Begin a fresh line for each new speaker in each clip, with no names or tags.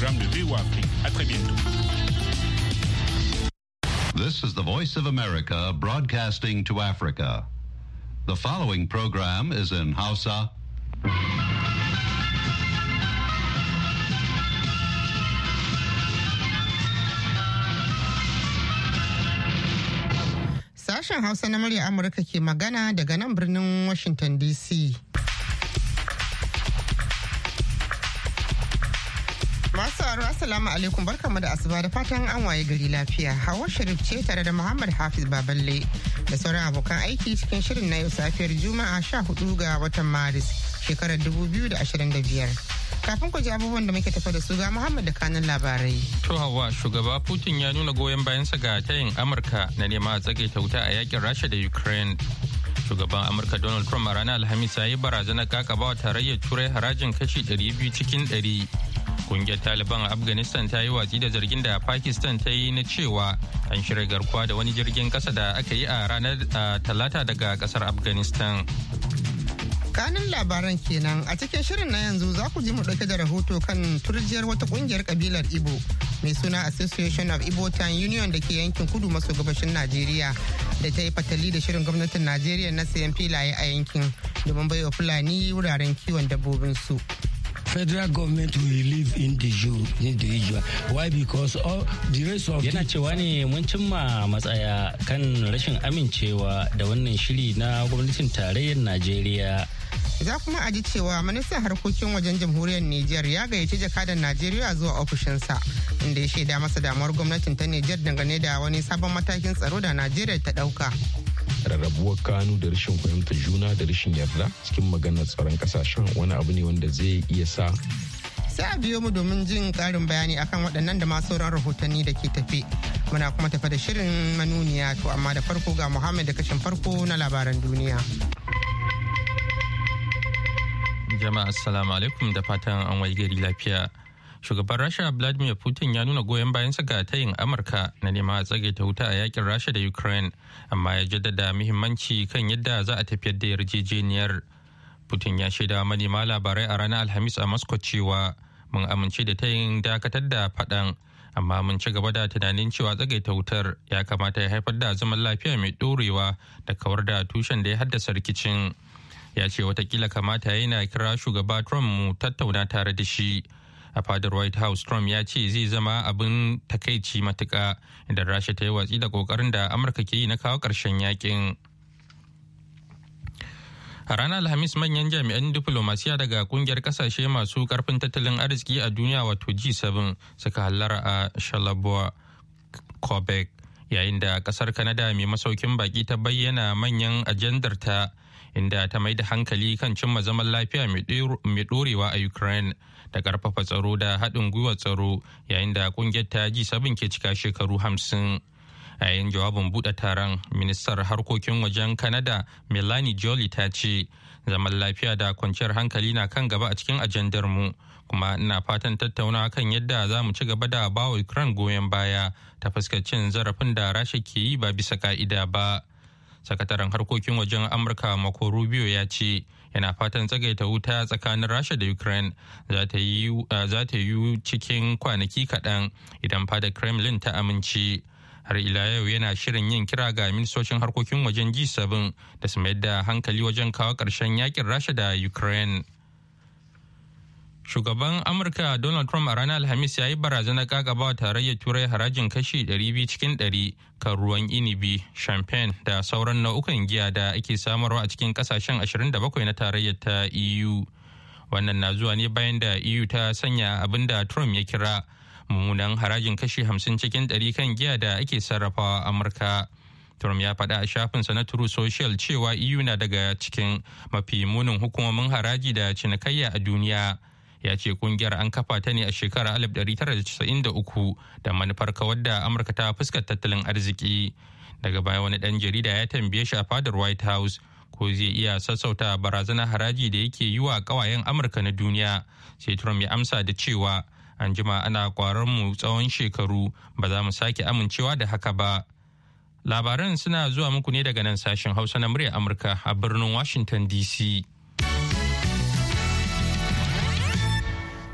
programme de VOA Afrique. À très bientôt.
This is the Voice of America broadcasting to Africa. The following program is in Hausa.
Sashen Hausa na murya Amurka ke magana daga nan birnin Washington DC. Masu aro assalamu alaikum barkamu da asuba da fatan an waye gari lafiya. Hawa Sharif ce tare da Muhammad Hafiz Baballe da sauran abokan aiki cikin shirin na yau safiyar Juma'a 14 ga watan Maris shekarar 2025. Kafin ku ji abubuwan da muke tafa da su ga Muhammad da kanin labarai.
To Hauwa, shugaba Putin ya nuna goyon bayansa ga tayin Amurka na nema a tsagaita wuta a yakin Rasha da Ukraine. Shugaban Amurka Donald Trump a ranar Alhamis ya yi barazanar kakabawa tarayyar Turai harajin kashi 200 cikin 100. Kungiyar Taliban a Afghanistan ta yi watsi da zargin da Pakistan ta yi na cewa an shirya garkuwa da wani jirgin kasa da aka yi a ranar Talata daga kasar Afghanistan.
Kanin labaran kenan a cikin shirin na yanzu za ku ji mu dauke da rahoto kan turjiyar wata kungiyar kabilar Igbo mai suna Association of Igbo Town Union da ke yankin kudu maso gabashin Najeriya da ta yi fatali da shirin gwamnatin Najeriya na sayan filaye a yankin domin baiwa Fulani wuraren kiwon dabbobin su.
Federal government will live individual. Why? Because all the rest of
yana cewa ne mun cimma matsaya kan rashin amincewa da wannan shiri na gwamnatin tarayyar Najeriya.
Za kuma a ji cewa ministan harkokin wajen jamhuriyar Nijar ya gayyaci jakadan Najeriya zuwa ofishinsa inda ya shaida masa damuwar gwamnatin ta Nijar dangane da wani sabon matakin tsaro da Najeriya ta dauka.
Rarrabuwar kanu da rashin fahimtar juna da rashin yarda cikin maganar tsaron kasashen wani abu ne wanda zai iya sa.
Sai a biyo mu domin jin karin bayani akan waɗannan da masu sauran rahotanni da ke tafe. Muna kuma tafe da shirin manuniya to amma da farko ga Muhammad da kashin farko na labaran duniya.
Jama'a assalamu alaikum da fatan an wayi gari lafiya. Shugaban Rasha Vladimir Putin ya nuna goyon bayansa ga tayin Amurka na nema a tsagaita wuta a yakin Rasha da Ukraine, amma ya jaddada muhimmanci kan yadda za a tafiyar da yarjejeniyar. Putin ya shaida manema labarai a ranar Alhamis a Moscow cewa mun amince da tayin dakatar da faɗan, amma mun ci gaba da tunanin cewa tsagaita wutar ya kamata ya haifar da zaman lafiya mai ɗorewa da kawar da tushen da ya haddasa rikicin. Ya ce watakila kamata yana kira shugaba Trump mu tattauna tare da shi. A fadar White House, Trump ya ce zai zama abin takaici matuƙa idan Rasha ta yi watsi da ƙoƙarin da Amurka ke yi na kawo ƙarshen yakin. A ranar Alhamis manyan jami'an diflomasiya daga kungiyar kasashe masu karfin tattalin arziki a duniya wato G7 suka hallara a Charlevoix, Quebec, yayin da kasar Canada mai masaukin baki ta bayyana manyan ajandarta inda ta mai da hankali kan cimma zaman lafiya mai ɗorewa a Ukraine da ƙarfafa tsaro da haɗin gwiwar tsaro yayin da ƙungiyar ta G7 ke cika shekaru 50. A yayin jawabin buɗe taron, ministar harkokin wajen Canada Melanie Joly ta ce, zaman lafiya da kwanciyar hankali na kan gaba a cikin ajandar mu, kuma ina fatan tattaunawa kan yadda za mu ci gaba da bawa Ukraine goyon baya ta fuskar cin zarafin da Rasha ke yi ba bisa ka'ida ba. Sakataren harkokin wajen Amurka Marco Rubio ya ce yana fatan tsagaita wuta tsakanin Rasha da Ukraine za ta yi cikin kwanaki kaɗan idan fadar Kremlin ta amince. Har ila yau yana shirin yin kira ga ministocin harkokin wajen G7 da su mayar da hankali wajen kawo ƙarshen yakin Rasha da Ukraine. Shugaban Amurka Donald Trump a ranar Alhamis ya yi barazanar kakabawa tarayyar Turai harajin kashi 200 cikin 100 kan ruwan inibi, champagne da sauran nau'ukan giya da ake samarwa a cikin kasashen 27 na tarayyar ta EU. Wannan na zuwa ne bayan da EU ta sanya abin da Trump ya kira mummunan harajin kashi 50 cikin 100 kan giya da ake sarrafawa a Amurka. Trump ya faɗa a shafinsa na True Social cewa EU na daga cikin mafi munin hukumomin haraji da cinikayya a duniya. Ya ce kungiyar an kafa ta ne a shekarar 1993 da manufar kawar da Amurka ta fuskar tattalin arziki. Daga baya wani ɗan jarida ya tambaye shi a fadar White House ko zai iya sassauta barazanar haraji da yake yi wa ƙawayen Amurka na duniya. Sai Trump ya amsa da cewa an jima ana kwarar mu tsawon shekaru ba za mu sake amincewa da haka ba. Labaran suna zuwa muku ne daga nan sashen Hausa na muryar Amurka a birnin Washington DC.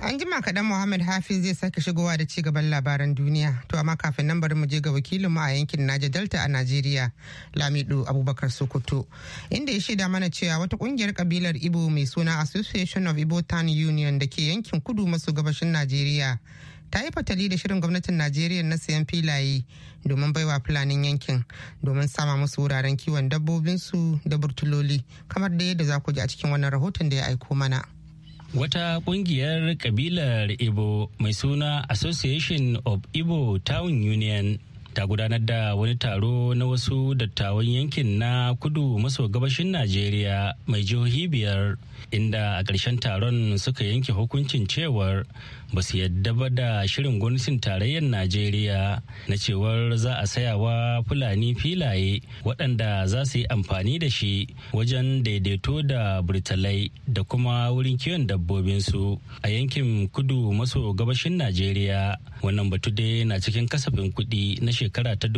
An jima kaɗan Muhammad Hafiz zai sake shigowa da ci gaban labaran duniya. To amma kafin nan bari mu je ga wakilinmu a yankin Niger Delta a Najeriya, Lamido Abubakar Sokoto, inda ya shaida mana cewa wata kungiyar kabilar Igbo mai suna Association of Igbo Town Union da ke yankin kudu maso gabashin Najeriya ta yi fatali da shirin gwamnatin Najeriya na sayan filaye domin baiwa fulanin yankin domin sama musu wuraren kiwon dabbobinsu da burtuloli, kamar da yadda za ku ji a cikin wannan rahoton da ya aiko mana.
Wata kungiyar kabilar Igbo mai suna Association of Igbo Town Union ta gudanar da wani taro na wasu dattawan yankin na kudu maso gabashin Najeriya mai jihohi 5, inda a ƙarshen taron suka yanke hukuncin cewar ba su yadda ba da shirin gwamnatin tarayyar Najeriya na cewar za a sayawa Fulani filaye waɗanda za su yi amfani da shi wajen daidaito da burtalai da kuma wurin kiwon dabbobinsu a yankin kudu maso gabashin Najeriya. Wannan batu dai na cikin kasafin kuɗi na shekara ta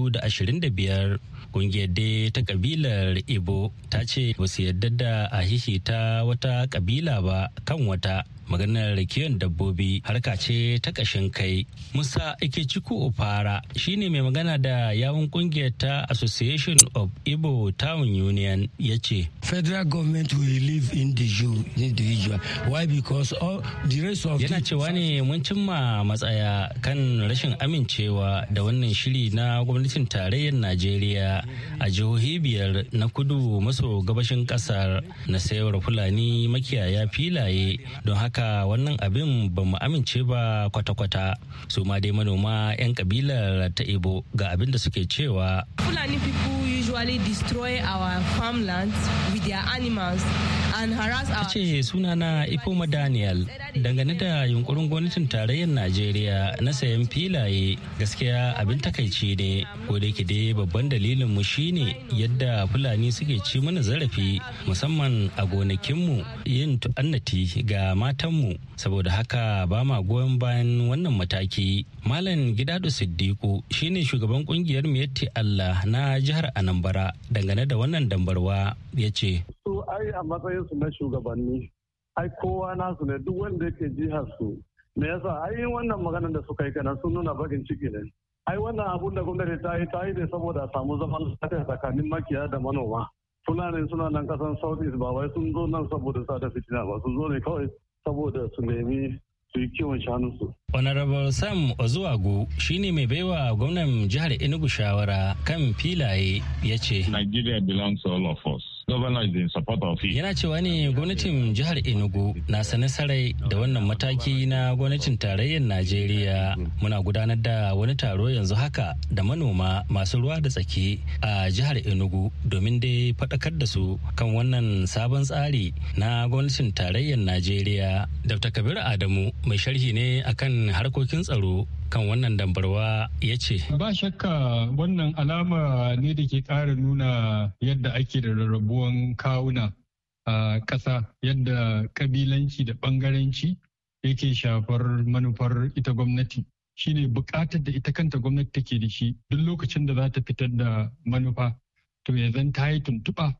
2025. Ƙungiyar dai ta kabilar Igbo ta ce ba su yadda da a hihita wata kabila ba kan wata. Maganar kiwon dabbobi harka ce ta ƙashin kai. Musa Ikechukwu Opara shine mai magana da yawun kungiyar ta Association of Igbo Town Union ya ce,
Federal government will live individual. Why? Because all the rest of
yana cewa ne mun cimma matsaya kan rashin amincewa da wannan shiri na gwamnatin tarayyar Najeriya a jihohi 5 na kudu maso gabashin kasar na sayarwa Fulani makiyaya filaye, don haka wannan abin ba mu amince ba kwata-kwata. Su ma dai manoma 'yan kabilar ta Igbo ga abin da suke cewa.
Fulani people usually destroy our farmlands with their animals and harass our...
ce sunana Ifoma Daniel, dangane da yunkurin gwamnatin tarayyar Najeriya na sayan filaye, gaskiya abin takaici ne, ko da yake dai babban dalilin mu shine yadda Fulani suke ci mana zarafi musamman a gonakinmu, yin tu'annati ga matanmu, saboda haka ba ma goyon bayan wannan mataki. Malam Gidado Siddiqu shine shugaban kungiyar Miyetti Allah na jihar Anambra, dangane da wannan dambarwa ya ce,
su ai a matsayin su na shugabanni, ai kowa nasu ne, duk wanda yake jihar su, me yasa ai wannan maganar da suka yi kenan sun nuna bakin ciki ne. Ai wannan abun da gwamnati ta yi ne saboda a samu zaman lafiya tsakanin makiyaya da manoma. Fulani suna nan kasan South East, ba wai sun zo nan saboda sa da fitina ba, sun zo ne kawai saboda su nemi su yi kiwon shanunsu.
Honorable Sam Ozuwagu shine mai baiwa gwamnan jihar Enugu shawara kan filaye ya ce,
Nigeria belongs to all of us. Governor is in support of it.
Yana cewa ne gwamnatin jihar Enugu na sane sarai da wannan mataki na gwamnatin tarayyar Najeriya. Muna gudanar da wani taro yanzu haka da manoma masu ruwa da tsaki a jihar Enugu domin dai faɗakar da su kan wannan sabon tsari na gwamnatin tarayyar Najeriya. Dr. Kabir Adamu mai sharhi ne akan harkokin tsaro kan wannan dambarwa ya ce,
ba shakka wannan alama ne da ke ƙara nuna yadda ake da rarrabuwan kawuna a ƙasa, yadda kabilanci da ɓangaranci yake shafar manufar ita gwamnati. Shine buƙatar da ita kanta gwamnati take da shi duk lokacin da za ta fitar da manufa, to ya zan ta yi tuntuɓa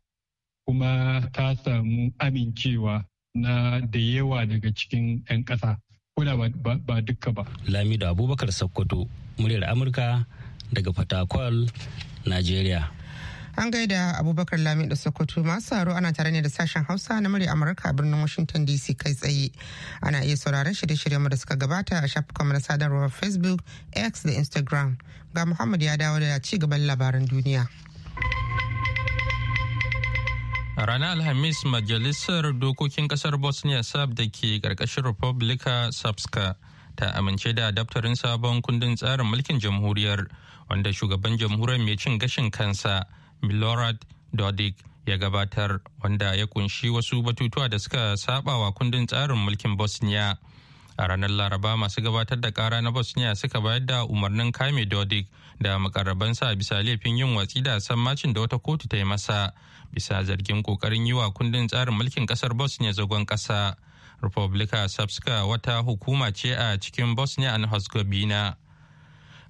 kuma ta samu amincewa na da yawa daga cikin 'yan ƙasa. Kuna ba dukka ba.
Lamido Abubakar Sokoto, muryar Amurka daga Fatakwal, Najeriya.
An gaida Abubakar Lamido Sokoto. Masu haro ana tare ne da sashen Hausa na muryar Amurka a birnin Washington DC kai tsaye. Ana iya sauraron shirye-shiryen da suka gabata a shafukan na sadarwar Facebook, X da Instagram. Ga Muhammad ya dawo da ci gaban labaran duniya.
A ranar Alhamis, Majalisar Dokokin Kasar Bosnia Serb da ke ƙarƙashin Republika Srpska ta amince da daftarin sabon kundin tsarin mulkin jamhuriyar, wanda shugaban jamhuriyar mai cin gashin kansa Milorad Dodik ya gabatar, wanda ya kunshi wasu batutuwa da suka saba wa kundin tsarin mulkin Bosnia. A ranar Laraba, masu gabatar da kara na Bosnia suka bayar da umarnin kame Dodik da makarrabansa bisa laifin yin watsi da sammacin da wata kotu ta yi masa bisa zargin kokarin yi wa kundin tsarin mulkin kasar Bosnia zagon kasa. Republika Srpska wata hukuma ce a cikin Bosnia and Herzegovina.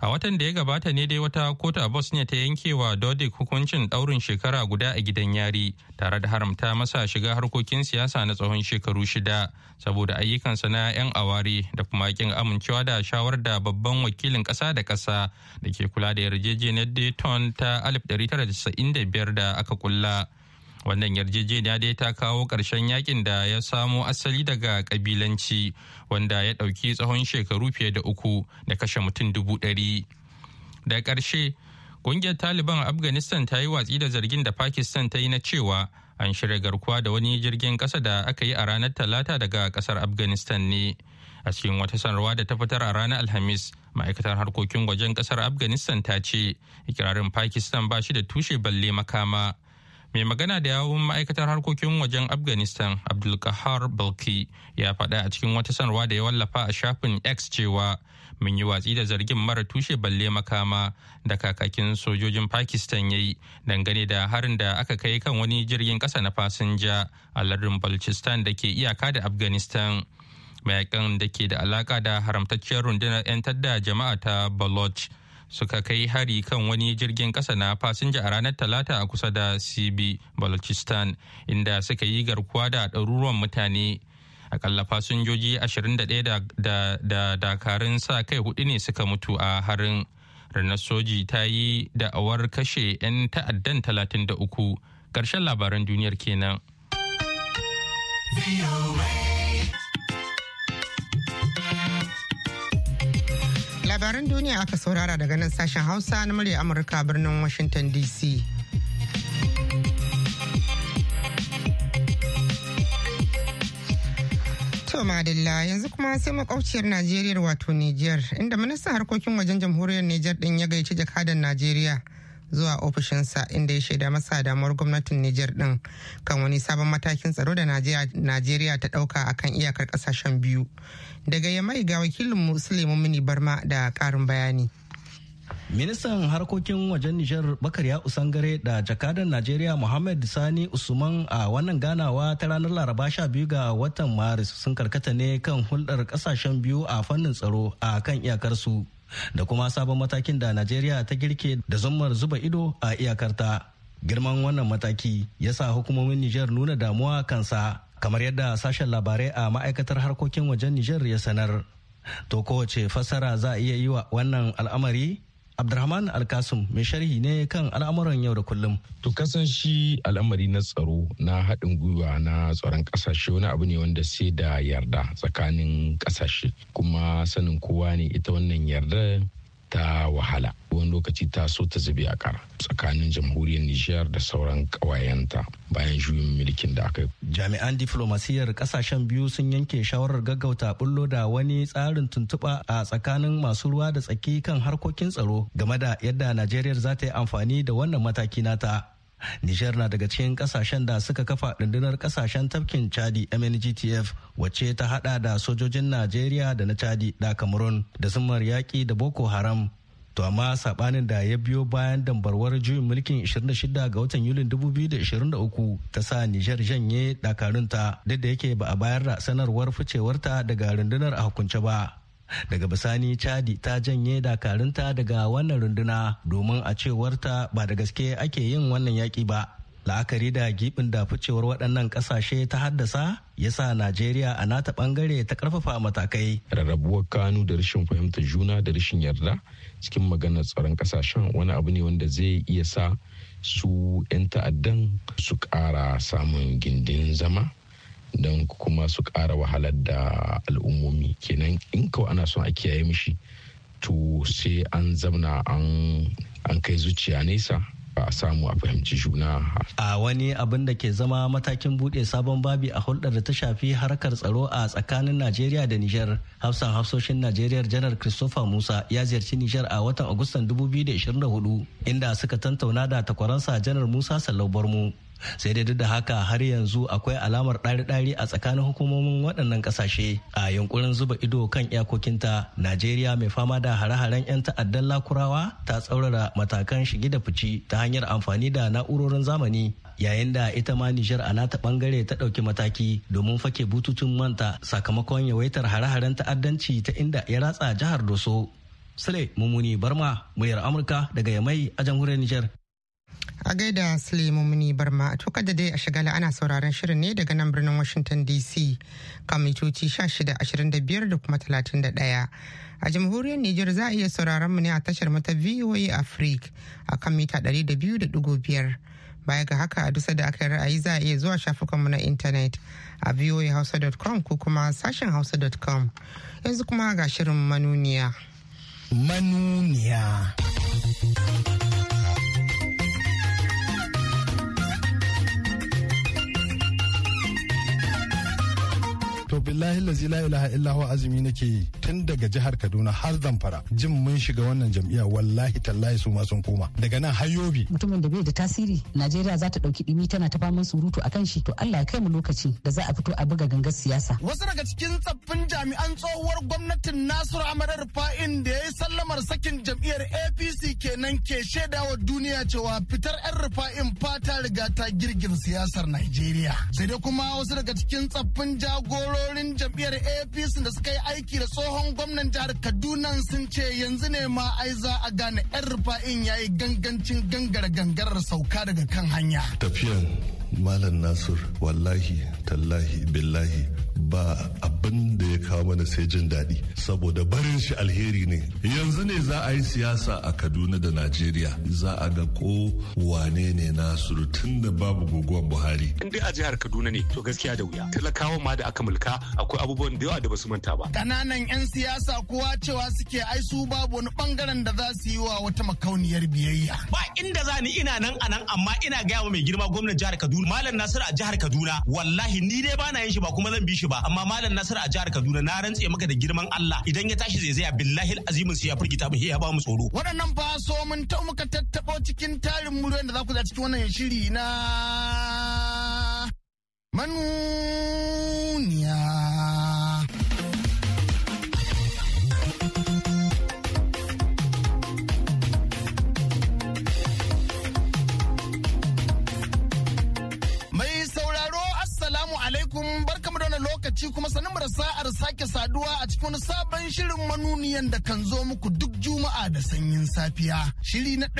A watan da ya gabata ne dai wata kotu a Bosnia ta yankewa Dodik hukuncin ɗaurin shekara guda a gidan yari tare da haramta masa shiga harkokin siyasa na tsawon shekaru 6 saboda ayyukansa na 'yan aware da kuma kin amincewa da shawarar da babban wakilin ƙasa da ƙasa da ke kula da yarjejeniyar Dayton ta 1995 da aka kulla. Wannan yarjejeniya dai ta kawo ƙarshen yakin da ya samo asali daga ƙabilanci wanda ya ɗauki tsawon shekaru fiye da 3 da kashe mutum 100,000. Da ƙarshe, ƙungiyar Taliban a Afghanistan ta yi watsi da zargin da Pakistan ta yi na cewa an shirya garkuwa da wani jirgin ƙasa da aka yi a ranar Talata daga ƙasar Afghanistan ne. A cikin wata sanarwa da ta fitar a ranar Alhamis, ma'aikatar harkokin wajen ƙasar Afghanistan ta ce ikirarin Pakistan ba shi da tushe balle makama. Mai magana da yawun ma'aikatar harkokin wajen Afghanistan Abdulkahar Balki ya faɗa a cikin wata sanarwa da ya wallafa a shafin X cewa mun yi watsi da zargin mara tushe balle makama da kakakin sojojin Pakistan ya yi dangane da harin da aka kai kan wani jirgin ƙasa na fasinja a lardin Balochistan da ke iyaka da Afghanistan. Mayakan da ke da alaka da haramtacciyar rundunar 'yan tadda jama'a ta Baloch suka kai hari kan wani jirgin kasa na fasinja a ranar Talata a kusa da Sibi, Balochistan, inda suka yi garkuwa da ɗaruruwan mutane. Akalla fasinjoji 21 da dakarun sa kai 4 ne suka mutu a harin. Rundunar soji ta yi da'awar kashe 'yan ta'addan 33. Ƙarshen labaran duniyar kenan.
Labaran duniya aka saurara daga nan sashen Hausa na murya Amurka birnin Washington DC. To madalla yanzu kuma sai makwabciyar Najeriya wato Nijar, inda ministan harkokin wajen jamhuriyar Nijar din ya gaici jakadan Najeriya zuwa ofishinsa inda ya shaida masa damuwar gwamnatin Nijar din kan wani sabon matakin tsaro da Najeriya ta dauka akan iyakar kasashen biyu. Daga Yamai ga wakilin Suleiman Mini Barma da karin bayani.
Ministan harkokin wajen Nijar Bakariya Usangare da jakadan Najeriya Muhammad Sani Usman a wannan ganawa ta ranar Laraba 12 ga watan Maris sun karkata ne kan hulɗar kasashen biyu a fannin tsaro a kan iyakarsu da kuma sabon matakin da Najeriya ta girke da zummar zuba ido a iyakarta. Girman wannan mataki ya sa hukumomin Nijar nuna damuwa kansa, kamar yadda sashen labarai a ma'aikatar harkokin wajen Nijar ya sanar. To kowace fassara za a iya yi wa wannan al'amari? Abdurrahman Alkasum mai sharhi ne kan al'amuran yau da kullum.
To kasan shi al'amari na tsaro na haɗin gwiwa na tsaron ƙasashe wani abu ne wanda sai da yarda tsakanin ƙasashe, kuma sanin kowa ne ita wannan yarda ta wahala wani lokaci ta so ta zube a kara tsakanin jamhuriyar Nijar da sauran ƙawayenta bayan juyin mulkin da aka yi.
Jami'an diflomasiyyar kasashen biyu sun yanke shawarar gaggauta bullo da wani tsarin tuntuɓa a tsakanin masu ruwa da tsaki kan harkokin tsaro game da yadda Najeriya za ta yi amfani da wannan mataki nata. Nijar na daga cikin kasashen da suka kafa rundunar kasashen tafkin Chadi MNGTF wacce ta hada da sojojin Najeriya da na Chadi da Cameroon da zumar yaƙi da Boko Haram. To amma sabanin da ya biyo bayan dambarwar juyin mulkin 26 ga watan Yulin 2023 ta sa Nijar janye dakarunta duk da yake ba a bayar da sanarwar ficewarta daga rundunar a hukunce ba. Daga bisani Chadi ta janye dakarunta daga wannan runduna domin a cewarta ba da gaske ake yin wannan yaƙi ba. La'akari da gibin da ficewar waɗannan ƙasashe ta haddasa ya sa Najeriya a nata ɓangare ta ƙarfafa matakai.
Rarrabuwar kanu da rashin fahimtar juna da rashin yarda cikin maganar tsaron ƙasashen wani abu ne wanda zai iya sa su 'yan ta'addan su ƙara samun gindin zama don kuma su ƙara wahalar da al'ummomi. Kenan in kawai ana son a kiyaye mishi to sai an zamna an kai zuciya nesa ba a samu a fahimci juna.
A wani abin da ke zama matakin buɗe sabon babi a hulɗar da ta shafi harkar tsaro a tsakanin Najeriya da Nijar, hafsan hafsoshin Najeriya Janar Christopher Musa ya ziyarci Nijar a watan Agustan 2024 inda suka tantauna da takwaransa Janar Musa Sallau Barmu. Sai dai duk da haka har yanzu akwai alamar ɗari-ɗari a tsakanin hukumomin waɗannan ƙasashe a yunkurin zuba ido kan iyakokinta. Najeriya mai fama da hare-haren 'yan ta'addan Lakurawa ta tsaurara matakan shige da fici ta hanyar amfani da na'urorin zamani, yayin da ita ma Nijar a nata bangare ta ɗauki mataki domin fake bututun manta sakamakon yawaitar hare-haren ta'addanci ta inda ya ratsa jihar Doso. Sule Mumuni Barma, muryar Amurka daga Yamai a jamhuriyar Nijar.
A gaida Sule Mumuni Barma, to kada dai a shagala ana sauraron shirin ne daga nan birnin Washington DC kan mitoci 1625 da kuma 31. A jamhuriyar Nijar za a iya sauraron mu ne a tashar mata VOA Africa a kan mita 200.5. Baya ga haka a dusa da aka yi ra'ayi za a iya zuwa shafukanmu na intanet a voahausa.com ko kuma sashen hausa.com. Yanzu kuma ga shirin manuniya.
To billahi lazi la ilaha illahu azumi nake yi tun daga jihar Kaduna har Zamfara jin mun shiga wannan jam'iyya wallahi tallahi su ma sun koma daga nan har Yobe.
Mutumin da bai da tasiri Najeriya za ta dauki dimi tana ta faman surutu akan shi to Allah ya kai mu lokaci da za a fito a buga gangar siyasa.
Wasu daga cikin tsaffin jami'an tsohuwar gwamnatin Nasiru Ahmad Rufa'in da ya yi sallamar sakin jam'iyyar APC kenan ke shaidawa duniya cewa fitar 'yan Rufa'in fata riga ta girgiza siyasar Najeriya. Sai dai kuma wasu daga cikin tsaffin jagororin jam'iyyar APC da suka yi aiki da tsohon gwamnan jihar Kaduna sun ce yanzu ne ma ai za a gane 'yan Rufa'in yayi gangancin gangarar sauka daga kan hanya.
Tafiyan Malam Nasir wallahi tallahi billahi ba abin da ya kawo mana sai jin daɗi saboda barin shi alheri ne. Yanzu ne za a yi siyasa a Kaduna da Najeriya za a ga ko wane ne Nasiru tun da babu guguwar Buhari.
In dai a jihar Kaduna ne to gaskiya da wuya. Talakawan ma da aka mulka akwai abubuwan da yawa da basu manta ba.
Kananan 'yan siyasa kowa cewa suke ai su babu wani bangaren da za su yi wa wata makauniyar biyayya.
Ba inda za ni ina nan anan amma ina gaya wa mai girma gwamnan jihar Kaduna Malam Nasiru a jihar Kaduna wallahi ni dai bana yin shi ba kuma zan bi shi ba amma Malam Nasiru a jihar Kaduna na rantse maka da girman Allah idan ya tashi zai billahi azimin sai ya firgita mu ya ba mu tsoro.
Waɗannan fa so mun ta muka tattabo cikin tarin muryoyin da za ku za cikin wannan shiri na manuniya. Barkamu da wannan lokaci kuma sanin da sa'ar sake saduwa a cikin wani sabon shirin manuniyan da kan zo muku duk juma'a da sanyin safiya. Shiri na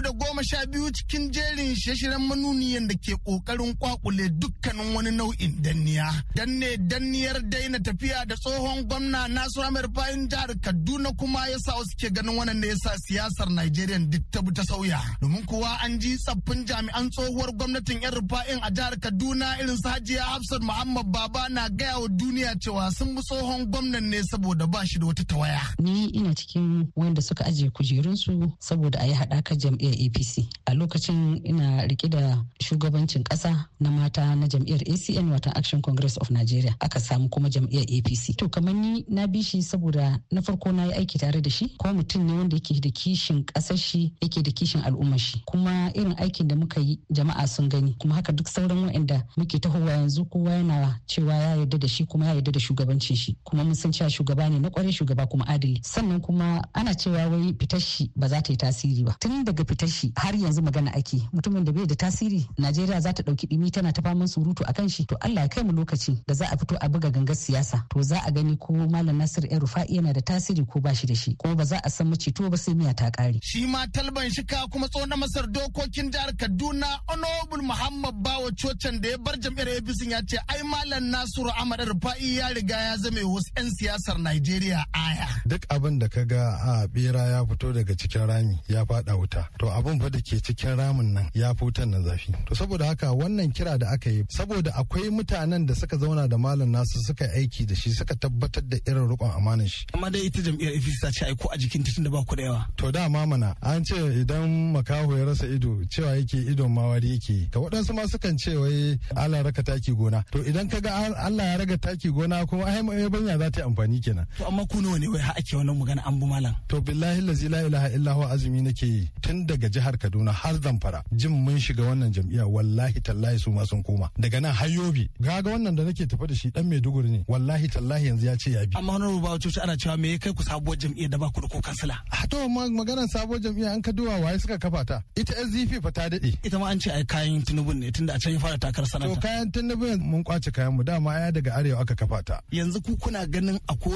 212 cikin jerin shirye-shiryen manuniyan da ke kokarin kwakule dukkanin wani nau'in danniya. Danniyar daina tafiya da tsohon gwamna Nasiru Ahmed Rufa'in jihar Kaduna kuma yasa wasu ke ganin wannan ne yasa siyasar Najeriya duk ta sauya. Domin kuwa an ji tsaffin jami'an tsohuwar gwamnatin 'yan Rufa'in a jihar Kaduna irin su Hajiya Hafsat Muhammad Baba na gaya wa duniya cewa sun bi tsohon gwamnan ne saboda ba shi da wata tawaya.
Ni ina cikin wanda suka ajiye kujerunsu saboda a yi haɗakar jam'iyyar APC. A lokacin ina rike da shugabancin ƙasa na mata na jam'iyyar ACN watan Action Congress of Nigeria. Aka samu kuma jam'iyyar APC. To kamar ni na bi shi saboda na farko na yi aiki tare da shi kuma mutum ne wanda yake da kishin ƙasar shi yake da kishin al'ummar shi. Kuma irin aikin da muka yi jama'a sun gani kuma haka duk sauran waɗanda muke tahowa yanzu kowa yana cewa ya yarda da shi kuma ya yarda da shugabancin shi kuma mun san cewa shugaba ne na kwarai shugaba kuma adali sannan kuma ana cewa wai fitar shi ba za ta yi tasiri ba tun daga fitar shi har yanzu magana ake mutumin da bai da tasiri Najeriya za ta dauki dimi tana ta faman surutu akan shi to Allah ya kai mu lokaci da za a fito a buga gangar siyasa to za a gani ko Malam Nasiru Rufai yana da tasiri ko ba shi da shi kuma ba za a san mace to ba sai miya ta kare
shi ma talban shika kuma tsohon masar dokokin jihar Kaduna Honorable Muhammad Bawo Cocan da ya bar jam'iyyar APC ya ce ai Malam Nasiru Ahmad Rufai ya riga ya zame wasu 'yan siyasar Najeriya aya.
Duk abin da ka ga a bera ya fito daga cikin rami ya fada wuta. To abin fa da ke cikin ramin nan ya fi wutan nan zafi. To saboda haka wannan kira da aka yi saboda akwai mutanen da suka zauna da Malam Nasu suka yi aiki da shi suka tabbatar da irin rukun amanan shi.
Amma dai ita jam'iyyar APC ta ce ai ko a jikin titin da ba ku da yawa.
To dama mana an ce idan makaho ya rasa ido cewa yake idon mawari yake. Ka waɗansu ma sukan ce wai Allah raka taki gona. To idan ka ga Allah ya raga taki gona kuma ai banya za ta yi amfani kenan.
To amma ku nawa ne wai har ake wannan magana an bu malam.
To billahi lazi la ilaha illa huwa azumi nake yi tun daga jihar Kaduna har Zamfara jin mun shiga wannan jam'iyya wallahi tallahi su ma sun koma daga nan har Yobe ga wannan da nake tafi da shi dan Maiduguri ne wallahi tallahi yanzu ya ce ya bi.
Amma wannan rubawa coci ana cewa me ya kai ku sabuwar jam'iyyar da ba ku da ko kansila.
A to maganar sabuwar jam'iyya an ka duwa waye suka kafa ta ita SDP fa ta dade.
Ita ma an ce ai kayan Tinubu ne tunda a can ya fara takarar sanata.
To kayan Tinubu mun kwace kayan mu dama aya daga arewa aka kafa ta.
Yanzu ku kuna ganin akwai wani abu da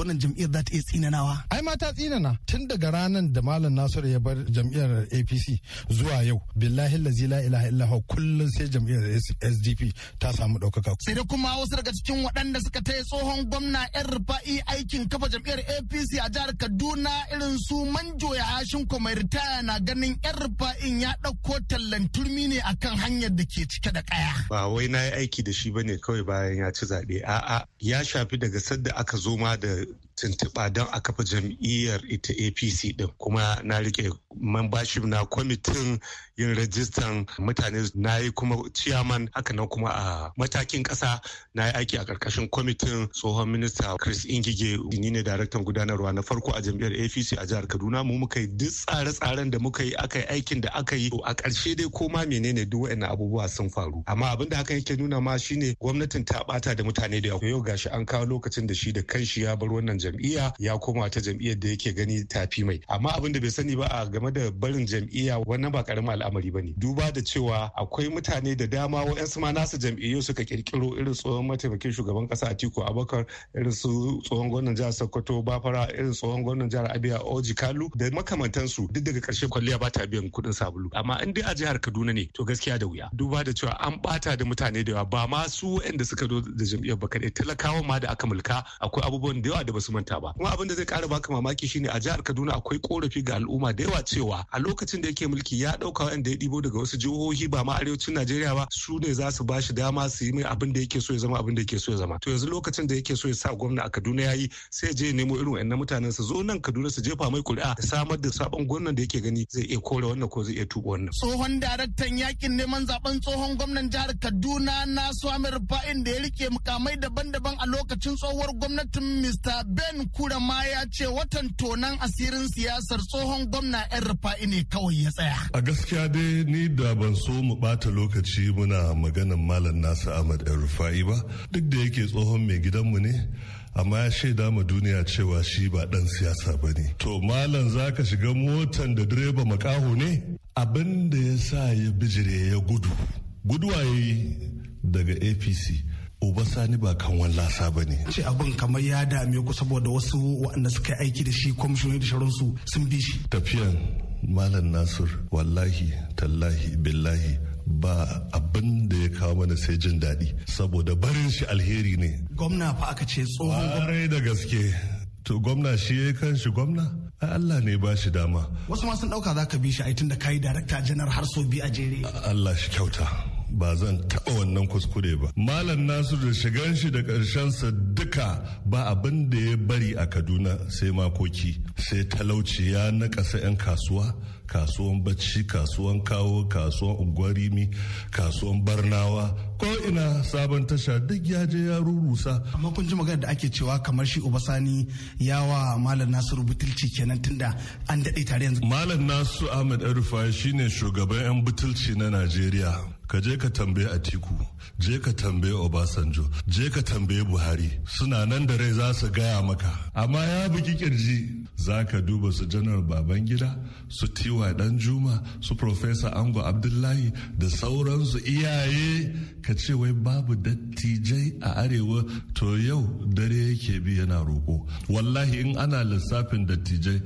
wannan jam'iyyar za ta iya tsinanawa?
Ai ma ta tsinana tun daga ranar da Malam Nasiru ya bar jam'iyyar APC zuwa yau. Billahi la ilaha illallah kullum sai jam'iyyar SDP ta samu ɗaukaka.
Sai da kuma wasu daga cikin waɗanda suka taya tsohon gwamna yan Rufa'i aikin kafa jam'iyyar APC a jihar Kaduna irin su Manjo Yahashin mai ritaya na ganin yan Rufa'in ya ɗauko tallan turmi ne akan hanyar da ke cike da ƙaya.
Ba wai na yi aiki da shi bane kawai bayan ya ci zaɓe. A'a, ya shafi daga sadda aka zo ma da tuntuɓa don a kafa jam'iyyar ita APC din, kuma na rike membership na kwamitin yin rajistan mutane, na yi kuma chairman, haka nan kuma a matakin ƙasa na yi aiki a ƙarƙashin kwamitin tsohon minista Chris Ingige. Ni ne daraktan gudanarwa na farko a jam'iyyar APC a jihar Kaduna. Mu muka yi duk tsare-tsaren da muka yi, aka yi aikin da aka yi. A ƙarshe dai koma menene duk waɗannan abubuwa sun faru, amma abin da hakan yake nuna ma shine gwamnatin ta ɓata da mutane da yawa. Yau gashi an kawo lokacin da shi da kanshi ya bar wannan jam'iyya ya koma ta jam'iyyar da yake gani tafi mai. Amma abin da bai sani ba a game da barin jam'iyya, wannan ba karamin al'amari bane, duba da cewa akwai mutane da dama wa'yansu ma nasu jam'iyyu suka kirkiro, irin tsohon mataimakin shugaban kasa Atiku Abubakar, irin su tsohon gwamnan jihar Sokoto Bafara, irin tsohon gwamnan jihar Abia Oji Kalu da makamantansu. Duk daga karshe kwalliya ba ta biyan kuɗin sabulu. Amma in dai a jihar Kaduna ne to gaskiya da wuya, duba da cewa an bata da mutane da yawa, ba ma su wa'yanda suka zo da jam'iyyar ba kadai, talakawa ma da aka mulka akwai abubuwan da yawa da basu manta ba. Kuma abin da zai kara baka mamaki shine a jihar Kaduna akwai korafi ga al'umma da yawa cewa a lokacin da yake mulki ya dauka wanda ya dibo daga wasu jihohi ba ma arewacin Najeriya ba, su ne za su ba shi dama su yi mai abin da yake so ya zama, abin da yake so ya zama. To yanzu lokacin da yake so ya sa gwamna a Kaduna yayi, sai je nemo irin wayannan mutanen su zo nan Kaduna su jefa mai kuri'a da samar da sabon gwamnan da yake gani zai iya kore wannan ko zai iya tuba wannan.
Tsohon daraktan yakin neman zaben tsohon gwamnan jihar Kaduna Nasu Amir Fa'in da ya rike mukamai daban-daban a lokacin tsohuwar gwamnatin Mr. Ben Kurama ya ce watan tonan asirin siyasar tsohon gwamna yan Rufa'i ne kawai ya tsaya.
A gaskiya dai ni da ban so mu bata lokaci muna maganan Malam Nasu Ahmad yan Rufa'i ba, duk da yake tsohon mai gidanmu ne, amma ya shaida ma duniya cewa shi ba dan siyasa ba ne. To malam za ka shiga motan da direba makaho ne? Abin da ya sa ya bijire ya guduwa ya yi daga APC. Obasani ba kan wallasa ba ne.
Ce abin kamar ya dame ku saboda wasu waɗanda suka yi aiki da shi, kwamishinoni da sauransu sun bi shi.
Tafiyan Malam Nasir wallahi tallahi billahi ba abin da ya kawo mana sai jin daɗi, saboda barin shi alheri ne.
Gwamna fa aka ce tsohon
gwamna. Da gaske. To gwamna shi ya kan shi gwamna? Allah ne ba shi dama.
Wasu ma sun ɗauka za ka bi shi a tun da ka yi darakta janar har sau biyu a jere.
Allah shi kyauta. Ba zan taɓa wannan kuskure ba. Malam Nasu da shigan shi da ƙarshensa duka ba abin da ya bari a Kaduna sai makoki, sai talauci ya nakasa 'yan kasuwa, kasuwan bacci, kasuwan kawo, kasuwan ungwarimi, kasuwan barnawa, ko ina sabon tasha duk ya je ya rurusa.
Amma kun ji magana da ake cewa kamar shi Obasani yawa Malam Nasiru butulci kenan tunda an daɗe tare yanzu.
Malam Nasu Ahmed El-Rufai shine shugaban 'yan butulci na Najeriya. Ka je ka tambaye Atiku, je ka tambaye Obasanjo, je ka tambaye Buhari, suna nan da rai za su gaya maka. Amma ya bugi kirji, za ka duba su Janar Babangida, su Tiwa Danjuma, su Profesa Ango Abdullahi da sauransu iyaye, ka ce wai babu dattijai a arewa. To yau dare yake bi yana roƙo. Wallahi in ana lissafin dattijai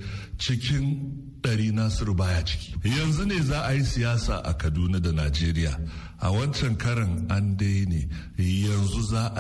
cikin 100 Nasiru baya ciki. Yanzu ne za a yi siyasa a Kaduna da Najeriya. A wancan karan an dai ne, yanzu za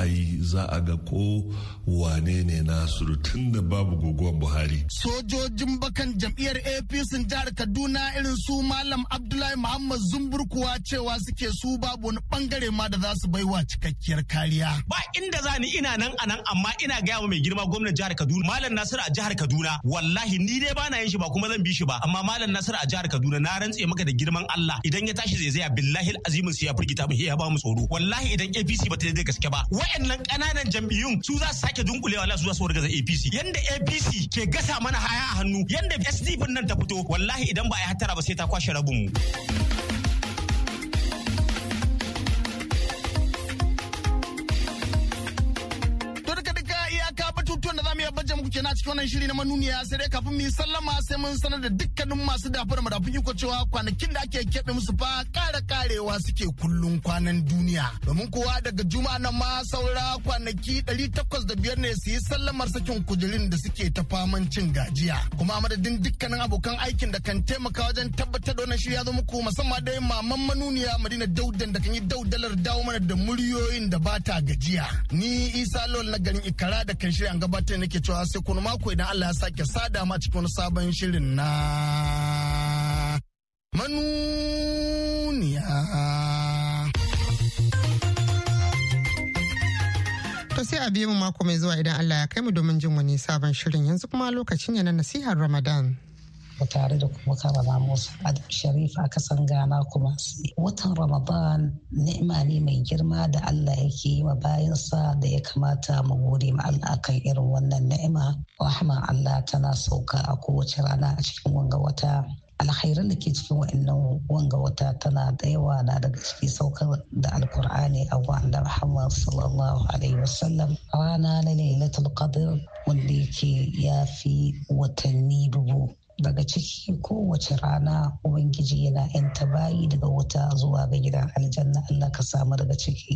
a ga ko wane ne Nasiru tun da babu guguwan Buhari.
Sojojin bakan jam'iyyar APC jihar Kaduna irin su Malam Abdullahi Muhammad Zumbur kuwa cewa suke su babu wani bangare ma da za su baiwa cikakkiyar kariya.
Ba inda za ni ina nan anan, amma ina gaya wa mai girma gwamnan jihar Kaduna Malam Nasiru a jihar Kaduna, wallahi ni dai bana yin shi ba kuma zan bi shi ba, amma Malam Nasiru a jihar Kaduna na rantse maka da girman Allah idan ya tashi zai billahi azimin sai ya firgita mu, ya ba mu tsoro. Wallahi idan APC ba ta da gaske ba, wayannan kananan jam'iyyun su za su sake dunkulewa, Allah su za su wargaza APC. Yanda APC ke gasa mana haya a hannu, yanda SDP nan ta fito, wallahi idan ba a yi hattara ba sai ta kwashe rabin mu.
muke na cikin wannan shiri na manuniya, sai dai kafin mu yi sallama sai mun sanar da dukkanin masu dafa da madafun iko cewa kwanakin da ake keɓe musu fa karewa suke kullun kwanan duniya. Domin kowa daga juma'a nan ma saura kwanaki 805 ne su yi sallamar sakin kujerun da suke ta faman cin gajiya. Kuma a madadin dukkanin abokan aikin da kan taimaka wajen tabbatar da wannan shiri ya zo muku, musamman dai maman manuniya Madina Daudan da kan yi daudalar dawo mana da muryoyin da ba ta gajiya. Ni Isa Lol na garin Ikara da kan shirya an gabatar nake cewa sai kuma mako idan Allah ya sake sada ma cikin wani sabon shirin na manuniya.
To sai a biye mu mako mai zuwa idan Allah ya kai mu domin jin wani sabon shirin. Yanzu kuma lokacin yana nasihar Ramadan.
Tare da kuma Karama Musa Adam Sharif a kasan Ghana kuma watan Ramadan ni'ima ne mai girma da Allah yake yi wa bayansa da ya kamata mu gode ma Allah kan irin wannan ni'ima. Rahman Allah tana sauka a kowace rana a cikin wanga wata. Alkhairan da ke cikin wa'annan wanga wata tana da yawa, na daga ciki saukar da alkur'ani a wanda Muhammad sallallahu alaihi wasallam rana na Lailatul Qadr wanda yake yafi watanni dubu. Daga ciki kowace rana Ubangiji yana yanta bayi daga wuta zuwa ga gidan aljanna. Allah ka samu daga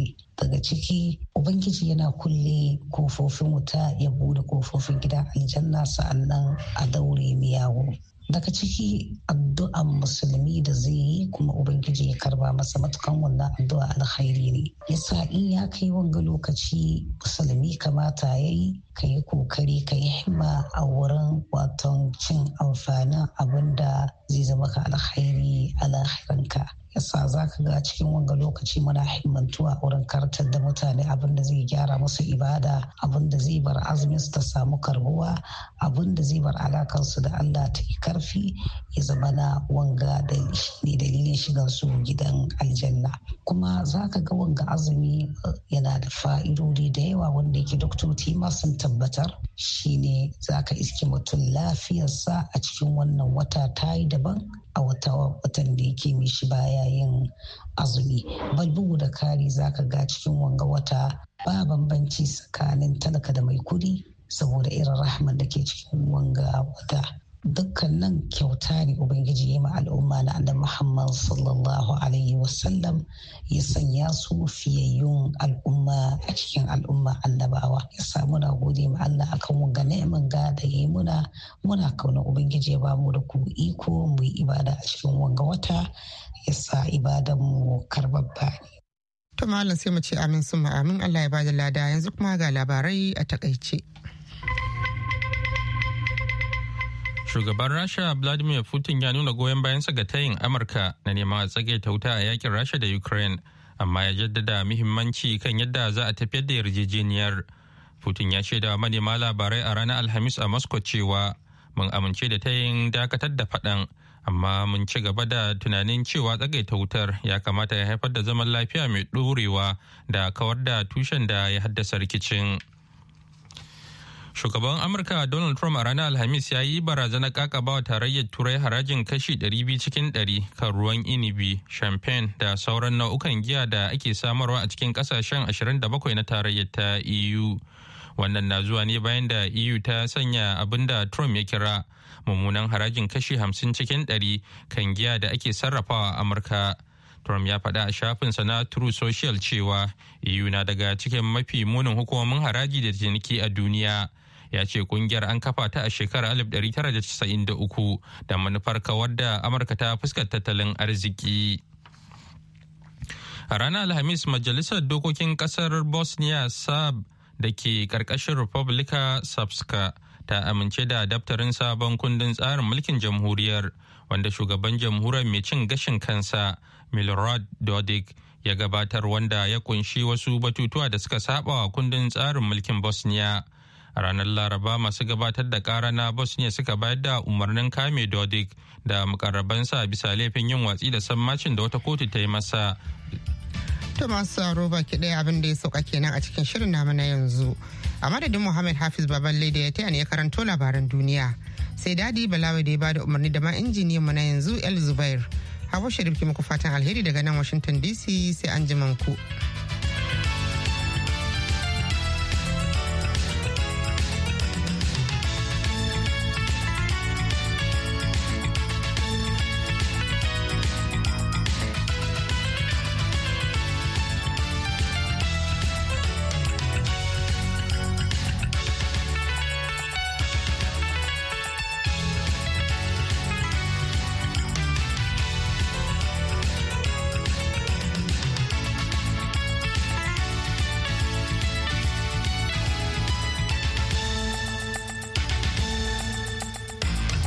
ciki Ubangiji yana kulle kofofin wuta ya bude kofofin gidan aljanna, sa'annan a daure miyawu. Daga ciki addu'an musulmi da zai yi kuma Ubangiji ya karba masa, matukan wannan addu'a alkhairi ne. Yasa in ya kai wanga lokaci musulmi kamata yayi ka yi kokari ka yi himma a wurin waton cin amfanin abin da zai zama ka alkhairi a lahiranka. Yasa za ka ga cikin wanga lokaci muna himmantuwa wurin karantar da mutane abin da zai gyara musu ibada, abin da zai bar azumin su ta samu karbuwa, abin da zai bar alakarsu da Allah ta yi karfi, ya zama na wanga da ne dalilin shigar su gidan aljanna. Kuma za ka ga wanga azumi yana da fa'idodi da yawa wanda yake doktoci ma sun tabbatar. Shine za ka iske mutum lafiyarsa a cikin wannan wata ta yi daban a watan da yake mishi baya yin azumi. Bugu da kari za ka ga cikin wanga wata ba bambanci tsakanin talaka da mai kudi saboda irin rahman da ke cikin wanga wata. Dukkanin kyauta ne Ubangiji ya ma al'umma na Annabi Muhammad sallallahu alaihi wasallam, ya sanya su fiyayyun al'umma a cikin al'umma annabawa. Ya samu na gode ma Allah akan wanga ni'imin ga da yi muna kauna Ubangiji ya bamu da ku iko mu yi ibada a cikin wanga wata, ya sa ibadan mu karbabba ne.
To malam sai mu ce amin summa amin. Allah ya bada lada. Yanzu kuma ga labarai a takaice.
Shugaban Rasha Vladimir Putin ya nuna goyon bayansa ga tayin Amurka na neman a tsagaita wuta a yakin Rasha da Ukraine, amma ya jaddada muhimmanci kan yadda za a tafiyar da yarjejeniyar. Putin ya shaida wa manema labarai a ranar Alhamis a Moscow cewa mun amince da tayin dakatar da faɗan, amma mun ci gaba da tunanin cewa tsagaita wutar ya kamata ya haifar da zaman lafiya mai ɗorewa da kawar da tushen da ya haddasa rikicin. Shugaban Amurka Donald Trump a ranar Alhamis ya yi barazanar kakabawa tarayyar Turai harajin kashi 200 cikin 100 kan ruwan inibi, champagne da sauran nau'ukan giya da ake samarwa a cikin kasashen 27 na tarayyar ta EU. Wannan na zuwa ne bayan da EU ta sanya abin da Trump ya kira mummunan harajin kashi 50 cikin 100 kan giya da ake sarrafawa a Amurka. Trump ya faɗa a shafinsa na True Social cewa EU na daga cikin mafi munin hukumomin haraji da ciniki a duniya. Ya ce kungiyar an kafa ta a shekarar 1993 da manufar kawar da Amurka ta fuskar tattalin arziki. A ranar Alhamis, Majalisar Dokokin Kasar Bosnia Serb da ke ƙarƙashin Republika Srpska ta amince da daftarin sabon kundin tsarin mulkin jamhuriyar, wanda shugaban jamhuriyar mai cin gashin kansa Milorad Dodik ya gabatar, wanda ya kunshi wasu batutuwa da suka saba wa kundin tsarin mulkin Bosnia. A ranar Laraba, masu gabatar da kara na Bosnia suka bayar da umarnin kame Dodik da mukarrabansa bisa laifin yin watsi da sammacin da wata kotu ta yi masa.
To masu sauraro baki ɗaya abin da ya sauka kenan a cikin shirin namu na yanzu. A madadin Muhammad Hafiz Baballe da ya taya ne ya karanto labaran duniya. Sai Dadi Balawi da ya bada umarni da ma injiniyan mu na yanzu El Zubair. Hawa Sharif ki muku fatan alheri daga nan Washington DC, sai an ji ku.